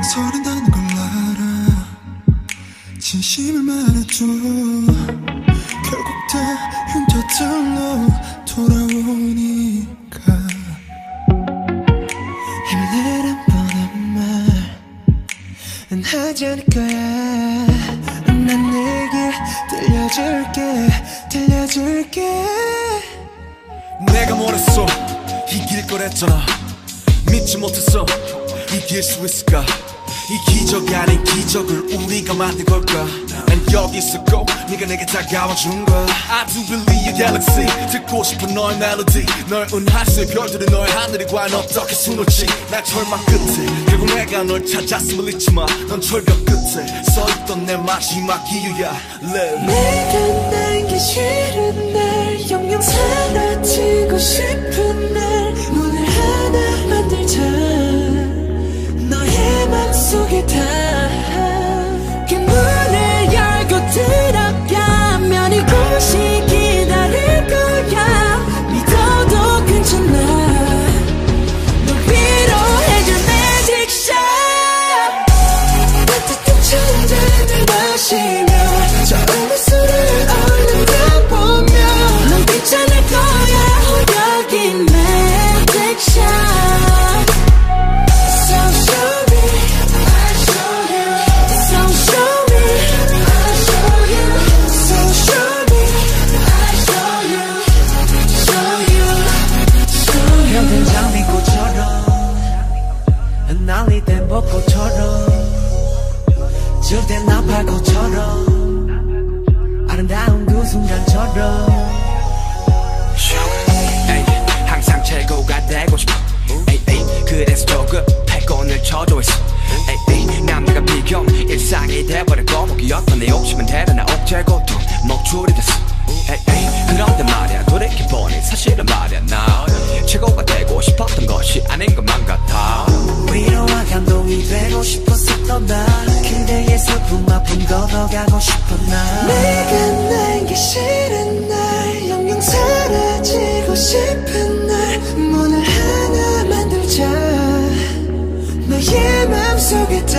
서른다는 걸 알아. 진심을 말해줘. 결국 다 흉터들로 돌아오니까. 힘을 내란 뻔한 말은 하지 않을 거야. 난 내게 들려줄게. 내가 뭐랬어? 이길 거랬잖아. 믿지 못했어. 이길 수 있을까? 이 기적 아닌 기적을 우리가 만든 걸까? 난 여기 있었고 네가 내게 다가와준 거야. I do believe your galaxy. 듣고 싶은 너의 멜로디. 널 은하수의 별들이 너의 하늘이 과연 어떻게 수놓지. 날 절망 끝에 결국 내가 널 찾았음을 잊지마. 넌 철벽 끝에 서있던 내 마지막 이유야. Live. 내가 남기 싫은 날, 영영 사라지고 싶은 날, 문을 하나 만들자. 너의 맘속에 다 그 문을 열고 들어가면 이곳이 기다릴 거야. 믿어도 괜찮아. 널 위로해줄 magic shot. 따뜻한 천잔을 마시며 처음의 술을 얼른 보며 넌 괜찮을 거야. 여긴 magic shot. So show me, I'll show you. So show me, I'll show you. So show me, I'll show you. Show you. 병든 장미꽃처럼 날리던 벚꽃처럼 질된 나팔꽃처럼 아름다운 그 순간처럼 항상 최고가 되고 싶어. 그래서 조급해 곤을 쳐줘 있어. 남들과 비교 일상이 돼버린 거북이었던 내 욕심은 대단한 억제고통 목줄이 됐어. 그런데 말야 돌이켜보니 사실은 말야 나 최고가 되고 싶었던 것이 아닌 것만 같아. 위로와 감동이 되고 싶었었던 나 그대의 슬픔 아픔 걷어가고 싶은 나 내가 남기 싫은 날, 영영 사라지고 싶은 날, 문을 하나 만들자. 너의 맘속에 다